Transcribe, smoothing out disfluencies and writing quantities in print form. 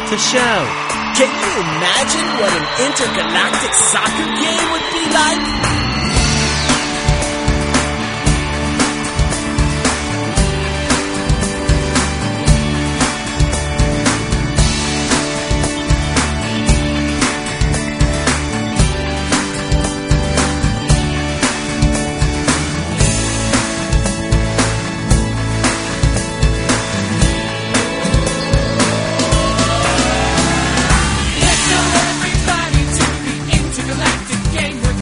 the show. Can you imagine what an intergalactic soccer game would be?